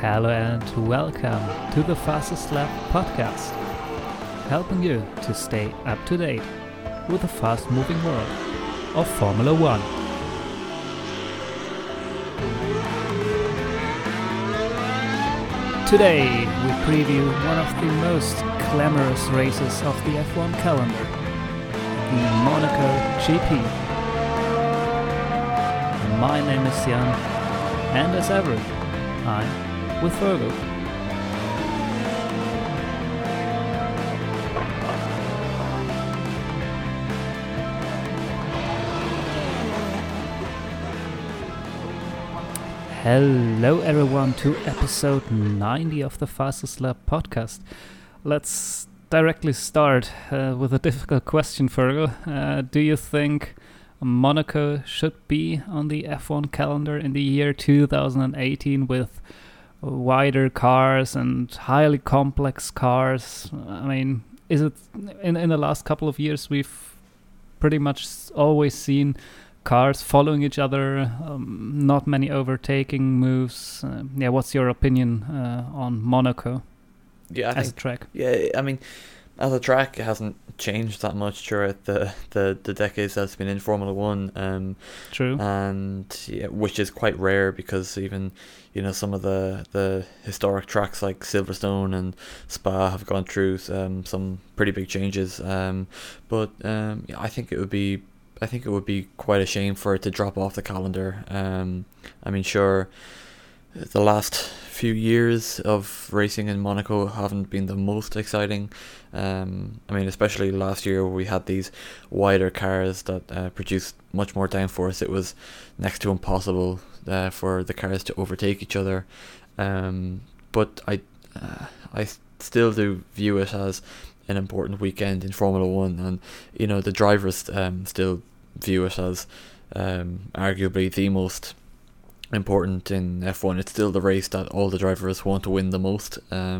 Hello and welcome to the Fastest Lap podcast, helping you to stay up to date with the fast-moving world of Formula One. Today we preview one of the most glamorous races of the F1 calendar, the Monaco GP. My name is Jan, and as ever, I'm with Virgo. Hello everyone to episode 90 of the Fastest Lap podcast. Let's directly start with a difficult question, Virgo. Do you think Monaco should be on the F1 calendar in the year 2018 with wider cars and highly complex cars? I mean, is it in the last couple of years we've pretty much always seen cars following each other, not many overtaking moves. What's your opinion on Monaco as a track? Yeah, I mean, as a track, it hasn't changed that much throughout the decades that it's been in Formula One. True. And yeah, which is quite rare because even some of the historic tracks like Silverstone and Spa have gone through some pretty big changes. But I think it would be quite a shame for it to drop off the calendar. I mean, sure, the last few years of racing in Monaco haven't been the most exciting. I mean, especially last year where we had these wider cars that produced much more downforce. It was next to impossible for the cars to overtake each other. But I still do view it as an important weekend in Formula One, and the drivers still view it as arguably the most important in F1. It's still the race that all the drivers want to win the most.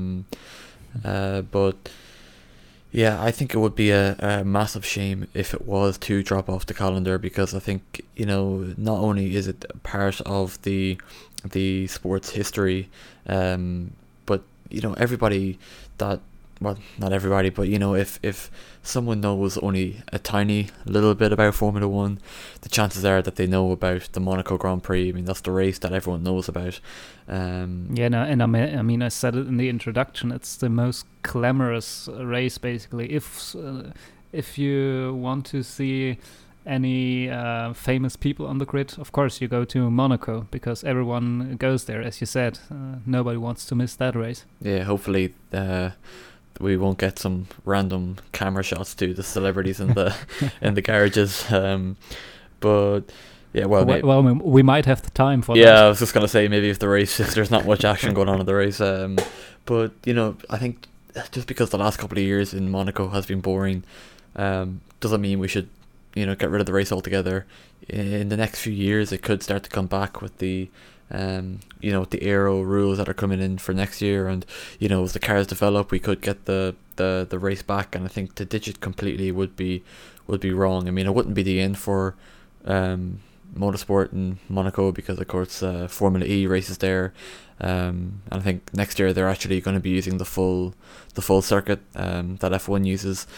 But yeah, I think it would be a massive shame if it was to drop off the calendar, because I think not only is it part of the sport's history, but everybody that, well, not everybody, but if someone knows only a tiny little bit about Formula One, the chances are that they know about the Monaco Grand Prix. I mean, that's the race that everyone knows about. I said it in the introduction. It's the most glamorous race, basically. If you want to see any famous people on the grid, of course you go to Monaco, because everyone goes there, as you said. Nobody wants to miss that race. Yeah, hopefully we won't get some random camera shots to the celebrities in the in the garages. But yeah, we might have the time for that. Yeah, I was just gonna say, maybe if there's not much action going on in the race. But I think just because the last couple of years in Monaco has been boring, doesn't mean we should get rid of the race altogether. In the next few years, it could start to come back with the the aero rules that are coming in for next year, and as the cars develop, we could get the race back. And I think to ditch it completely would be wrong. I mean, it wouldn't be the end for motorsport in Monaco, because of course Formula E races there, and I think next year they're actually going to be using the full circuit that F1 uses.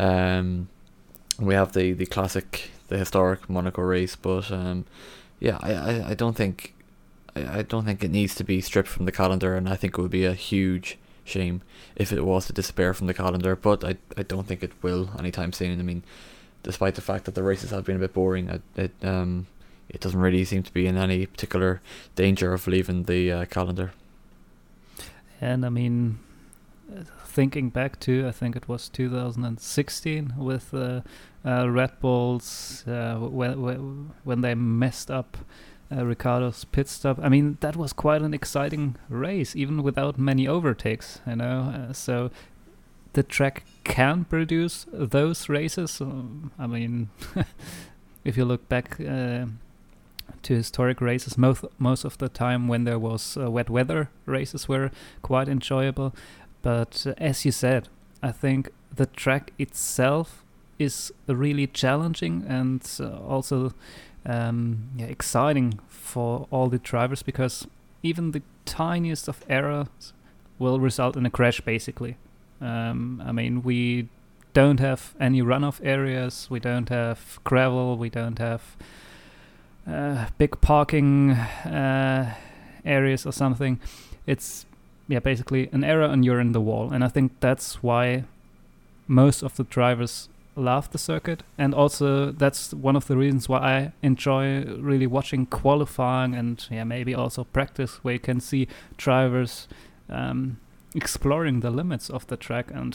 We have the classic, the historic Monaco race, but I don't think it needs to be stripped from the calendar, and I think it would be a huge shame if it was to disappear from the calendar. But I don't think it will anytime soon. I mean, despite the fact that the races have been a bit boring, it doesn't really seem to be in any particular danger of leaving the calendar. And I mean, thinking back to, I think it was 2016 with Red Bulls, when they messed up Ricciardo's pit stop. I mean, that was quite an exciting race, even without many overtakes, so the track can produce those races. I mean, if you look back to historic races, most of the time when there was wet weather, races were quite enjoyable. But as you said, I think the track itself is really challenging and also exciting for all the drivers, because even the tiniest of errors will result in a crash, basically. I mean, we don't have any runoff areas, we don't have gravel, we don't have big parking areas or something. It's basically an error and you're in the wall. And I think that's why most of the drivers love the circuit, and also that's one of the reasons why I enjoy really watching qualifying and maybe also practice, where you can see drivers exploring the limits of the track. And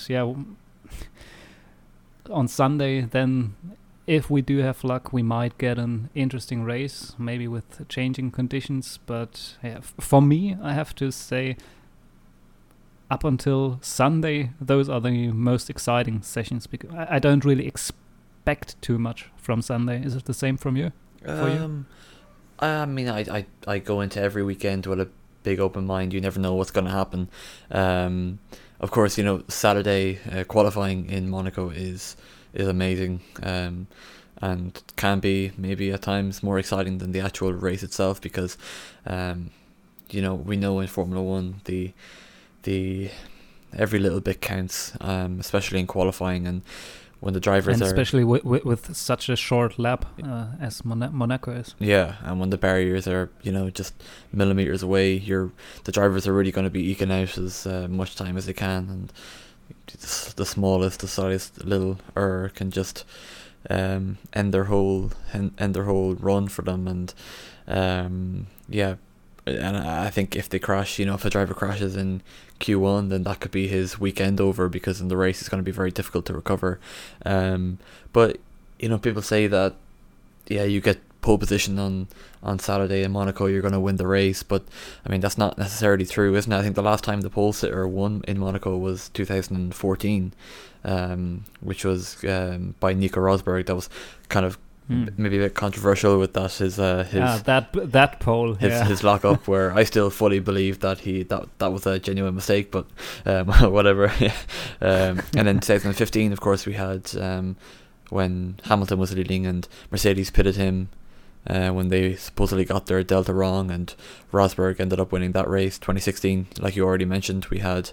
on Sunday, then if we do have luck, we might get an interesting race, maybe with changing conditions. But for me, I have to say, up until Sunday, those are the most exciting sessions, because I don't really expect too much from Sunday. Is it the same from you? For you? I mean, I go into every weekend with a big open mind. You never know what's going to happen. Of course, Saturday qualifying in Monaco is amazing, and can be maybe at times more exciting than the actual race itself, because we know in Formula One the every little bit counts, especially in qualifying, and when the drivers and especially with such a short lap as Monaco is. Yeah, and when the barriers are just millimeters away, the drivers are really going to be eking out as much time as they can, and the slightest little error can just end their whole run for them. And and I think if they crash, if a driver crashes in Q1, then that could be his weekend over, because in the race it's going to be very difficult to recover. But people say that you get pole position on Saturday in Monaco, you're going to win the race, but I mean that's not necessarily true, isn't it? I think the last time the pole sitter won in Monaco was 2014, which was by Nico Rosberg. That was kind of maybe a bit controversial with that that pole, his lock up, where I still fully believe that that was a genuine mistake, but whatever. And then 2015, of course, we had when Hamilton was leading and Mercedes pitted him when they supposedly got their delta wrong, and Rosberg ended up winning that race. 2016, like you already mentioned, we had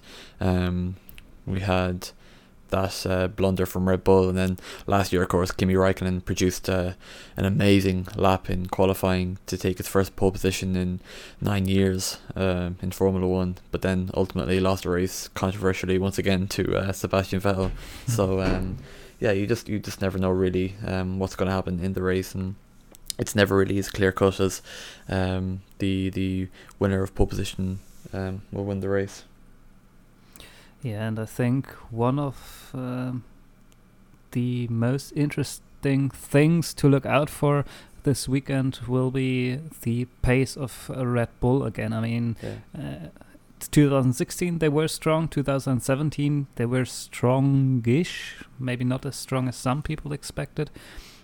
that blunder from Red Bull, and then last year, of course, Kimi Raikkonen produced an amazing lap in qualifying to take his first pole position in 9 years in Formula One, but then ultimately lost the race controversially once again to Sebastian Vettel. So you just never know really what's going to happen in the race, and it's never really as clear cut as the winner of pole position will win the race. Yeah, and I think one of the most interesting things to look out for this weekend will be the pace of Red Bull again. I mean, 2016 they were strong, 2017 they were strongish, maybe not as strong as some people expected.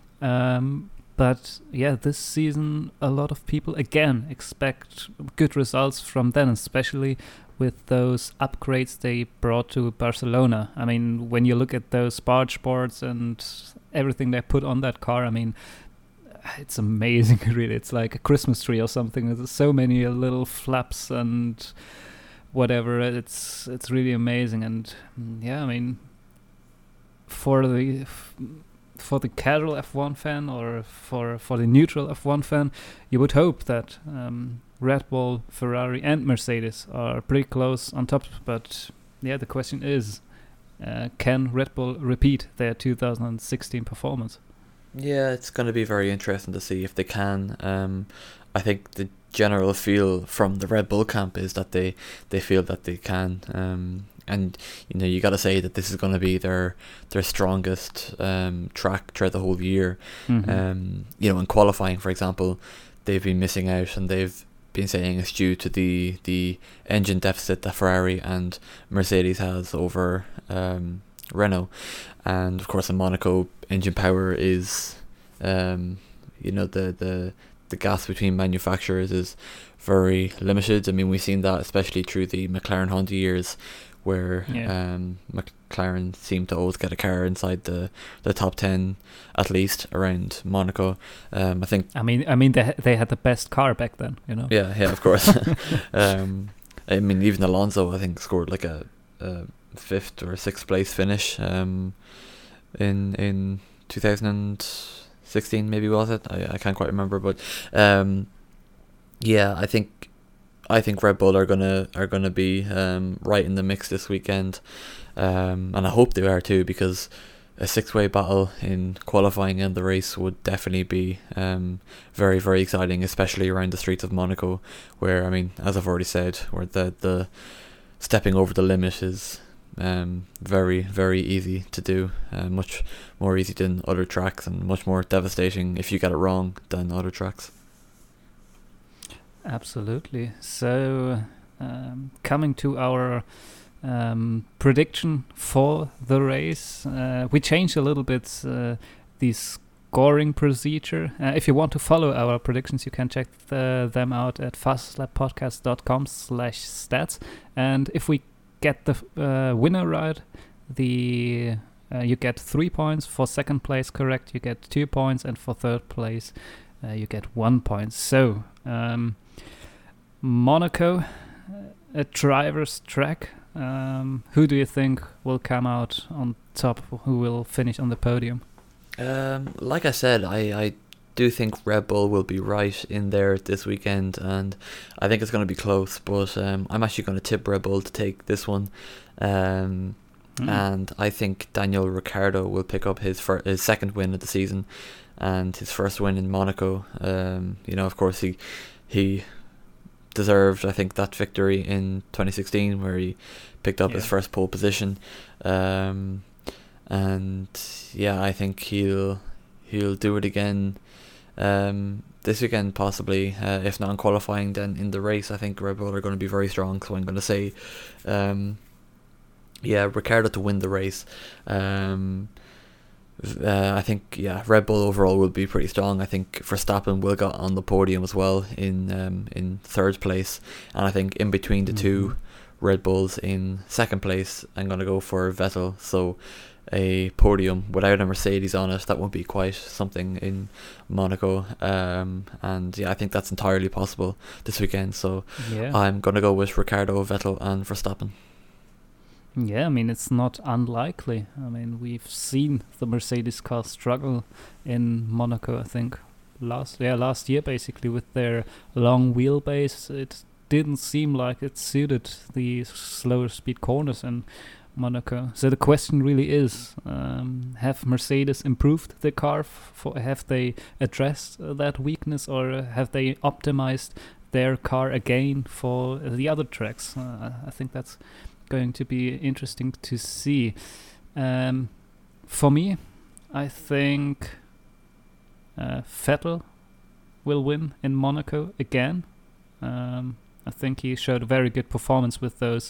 But this season a lot of people again expect good results from them, especially with those upgrades they brought to Barcelona. I mean, when you look at those barge boards and everything they put on that car, I mean, it's amazing, really. It's like a Christmas tree or something. There's so many little flaps and whatever. It's really amazing. And I mean, for the casual F1 fan or for the neutral F1 fan, you would hope that Red Bull, Ferrari and Mercedes are pretty close on top. But the question is, can Red Bull repeat their 2016 performance? Yeah, it's going to be very interesting to see if they can. I think the general feel from the Red Bull camp is that they feel that they can. And you got to say that this is going to be their strongest track throughout the whole year. Mm-hmm. In qualifying, for example, they've been missing out, and they've been saying it's due to the engine deficit that Ferrari and Mercedes has over Renault. And of course in Monaco, engine power is the the gas between manufacturers is very limited. I mean, we've seen that especially through the McLaren Honda years, where McLaren seemed to always get a car inside the top 10 at least around Monaco. I think. I mean, they had the best car back then, you know. Yeah, of course. I mean, even Alonso, I think, scored like a 5th or 6th place finish in 2016, maybe, was it? I can't quite remember, but yeah, I think Red Bull are gonna be right in the mix this weekend, and I hope they are too, because a 6-way battle in qualifying and the race would definitely be very, very exciting, especially around the streets of Monaco, where, I mean, as I've already said, where the stepping over the limit is very, very easy to do, much more easy than other tracks, and much more devastating if you get it wrong than other tracks. Absolutely. So, coming to our prediction for the race, we changed a little bit the scoring procedure. If you want to follow our predictions, you can check them out at fastlappodcast.com/stats. And if we get the winner right, you get 3 points. For second place correct, you get 2 points, and for third place, you get 1 point. So, Monaco, a driver's track. Who do you think will come out on top? Who will finish on the podium? Like I said, I do think Red Bull will be right in there this weekend, and I think it's going to be close, but I'm actually going to tip Red Bull to take this one. And I think Daniel Ricciardo will pick up his second win of the season and his first win in Monaco. Of course, he deserved, I think, that victory in 2016 where he picked up his first pole position, and I think he'll do it again this weekend possibly, if not in qualifying, then in the race. I think Red Bull are going to be very strong, so I'm going to say Ricciardo to win the race. I think Red Bull overall will be pretty strong. I think Verstappen will get on the podium as well in third place, and I think in between the two Red Bulls in second place, I'm going to go for Vettel. So a podium without a Mercedes on it, that would be quite something in Monaco, and I think that's entirely possible this weekend. So I'm going to go with Ricciardo, Vettel and Verstappen. Yeah, I mean, it's not unlikely. I mean, we've seen the Mercedes car struggle in Monaco, I think, last year, basically, with their long wheelbase. It didn't seem like it suited the slower speed corners in Monaco. So the question really is, have Mercedes improved the car? Have they addressed that weakness, or have they optimized their car again for the other tracks? I think that's going to be interesting to see. For me, I think Vettel will win in Monaco again. I think he showed a very good performance with those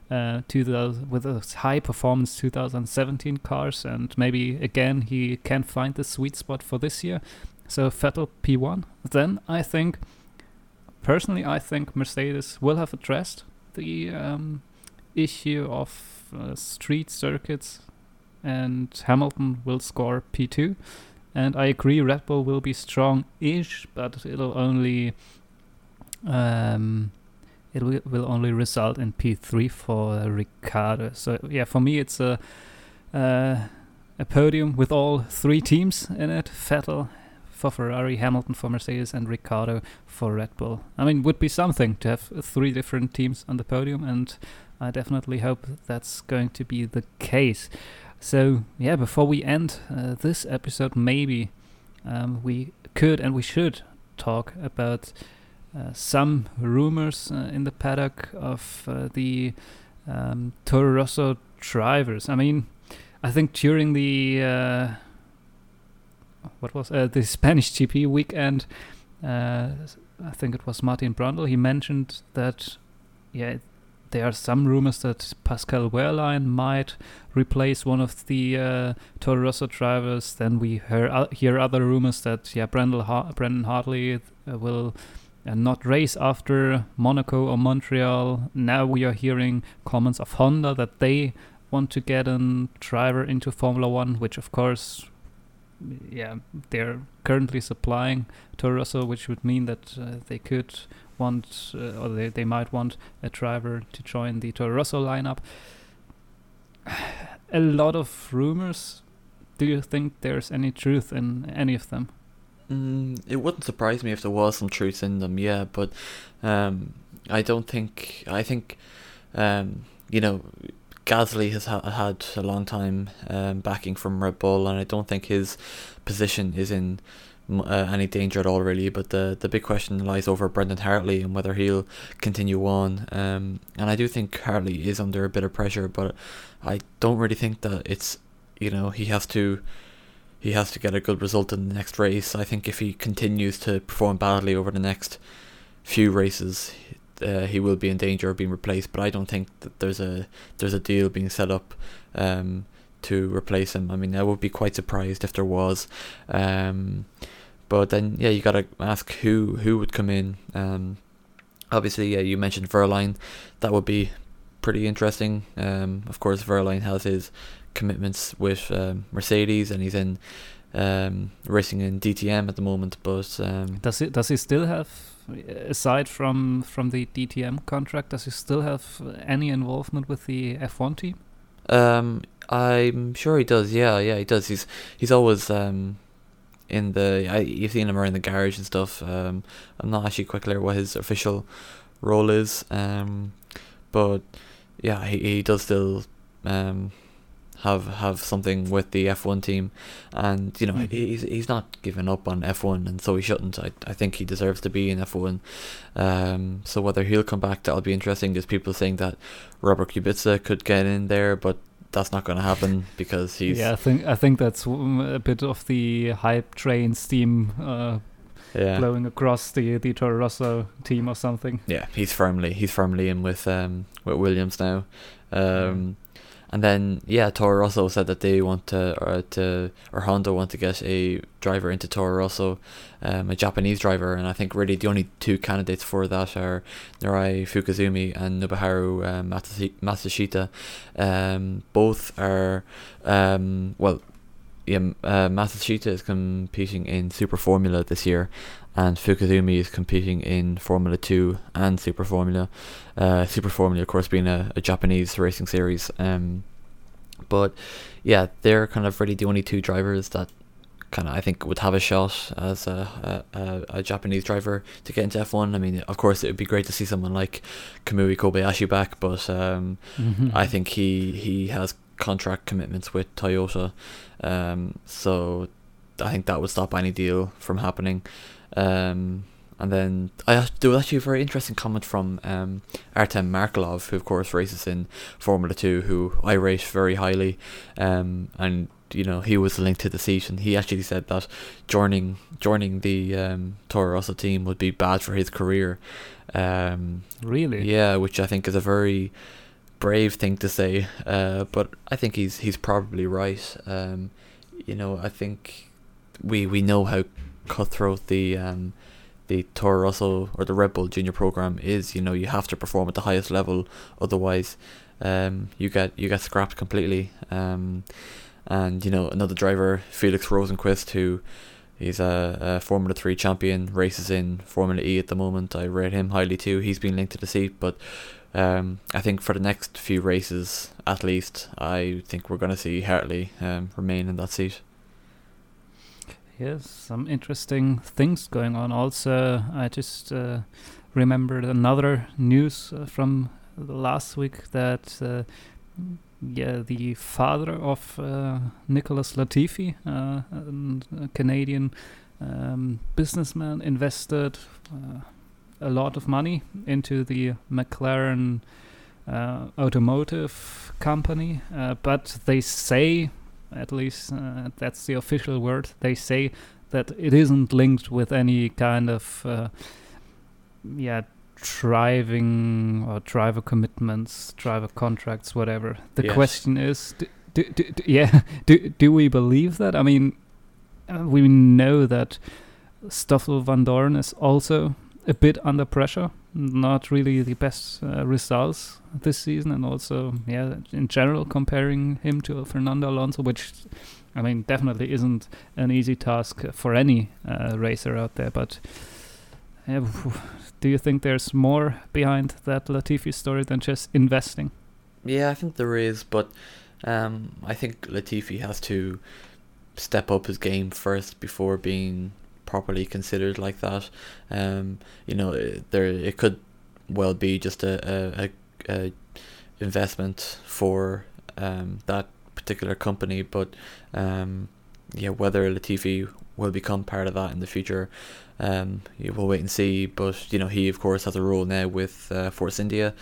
high performance 2017 cars, and maybe again he can find the sweet spot for this year. So Vettel P1. Then I think Mercedes will have addressed the issue of street circuits, and Hamilton will score P2. And I agree, Red Bull will be strong-ish, but it'll only result in P3 for Ricciardo. So for me it's a podium with all three teams in it: Vettel for Ferrari, Hamilton for Mercedes, and Ricciardo for Red Bull. I mean, would be something to have three different teams on the podium, and I definitely hope that's going to be the case. So before we end this episode, maybe we could and we should talk about some rumors in the paddock of the Toro Rosso drivers. I mean, I think during the the Spanish GP weekend, I think it was Martin Brundle, he mentioned that there are some rumors that Pascal Wehrlein might replace one of the Toro Rosso drivers. Then we hear other rumors that Brendan Hartley will not race after Monaco or Montreal. Now we are hearing comments of Honda that they want to get a driver into Formula One, which of course, they're currently supplying Toro Rosso, which would mean that they could want, or they might want a driver to join the Toro Rosso lineup. A lot of rumors. Do you think there's any truth in any of them? It wouldn't surprise me if there was some truth in them, yeah, but I don't think. I think, Gasly has had a long time backing from Red Bull, and I don't think his position is in any danger at all, really. But the big question lies over Brendan Hartley and whether he'll continue on. And I do think Hartley is under a bit of pressure, but I don't really think that it's, he has to get a good result in the next race. I think if he continues to perform badly over the next few races, he will be in danger of being replaced. But I don't think that there's a deal being set up to replace him. I mean, I would be quite surprised if there was. But then, you got to ask who would come in. Obviously, you mentioned Wehrlein. That would be pretty interesting. Of course, Wehrlein has his commitments with Mercedes, and he's in racing in DTM at the moment. But does he still have, aside from the DTM contract, does he still have any involvement with the F1 team? I'm sure he does. Yeah, he does. He's always in the. You've seen him around the garage and stuff. I'm not actually quite clear what his official role is. But yeah, he does still have something with the F1 team, and he's not giving up on F1, and so he shouldn't. I think he deserves to be in F1. So whether he'll come back, that'll be interesting. There's people saying that Robert Kubica could get in there, but that's not going to happen because he's. Yeah, I think that's a bit of the hype train steam blowing across the Toro Rosso team or something. Yeah, he's firmly in with Williams now. And then, Toro Rosso said that they want or Honda want to get a driver into Toro Rosso, a Japanese driver, and I think really the only two candidates for that are Narai Fukuzumi and Nobuharu Matsushita. Both are, Matsushita is competing in Super Formula this year, and Fukuzumi is competing in Formula 2 and Super Formula. Super Formula, of course, being a Japanese racing series. But yeah, they're kind of really the only two drivers that kind of I think would have a shot as a Japanese driver to get into F1. I mean, of course, it would be great to see someone like Kamui Kobayashi back, but I think he has contract commitments with Toyota, so I think that would stop any deal from happening. And then there was actually a very interesting comment from Artem Markelov, who of course races in Formula 2, who I rate very highly, and he was linked to the seat, and he actually said that joining the Toro Rosso team would be bad for his career. Really? Yeah, which I think is a very brave thing to say, but I think he's probably right. I think we know how cutthroat the Toro Rosso or the Red Bull Junior program is. You have to perform at the highest level, otherwise you get scrapped completely. And another driver, Felix Rosenqvist, who he's a Formula 3 champion, races in Formula E at the moment. I rate him highly too. He's been linked to the seat, but I think for the next few races at least, I think we're going to see Hartley remain in that seat. Yes, some interesting things going on. Also, I just remembered another news from last week that the father of Nicholas Latifi, a Canadian businessman, invested a lot of money into the McLaren automotive company, but they say, at least that's the official word, they say that it isn't linked with any kind of driving or driver commitments, driver contracts, whatever. The question is, do we believe that? I mean, we know that Stoffel van Dorn is also a bit under pressure. Not really the best results this season, and also, in general, comparing him to Fernando Alonso, which, I mean, definitely isn't an easy task for any racer out there. But do you think there's more behind that Latifi story than just investing? Yeah, I think there is, but I think Latifi has to step up his game first before being properly considered like that. It could well be just a investment for that particular company, but whether Latifi will become part of that in the future, we'll wait and see. But he of course has a role now with Force India,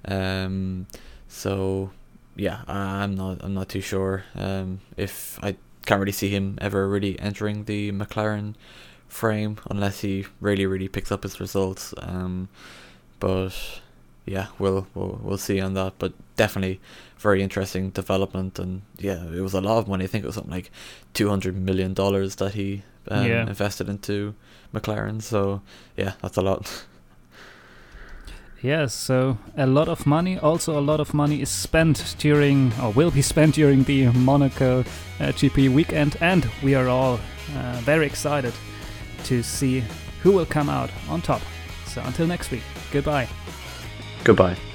so yeah, I'm not too sure. If I can't really see him ever really entering the McLaren frame unless he really picks up his results. But yeah, we'll see on that. But definitely very interesting development, and yeah, it was a lot of money. I think it was something like $200 million that he invested into McLaren. So yeah, that's a lot. Yes, so a lot of money. Also, a lot of money is spent during, or will be spent during, the Monaco GP weekend, and we are all very excited to see who will come out on top. So until next week, goodbye. Goodbye.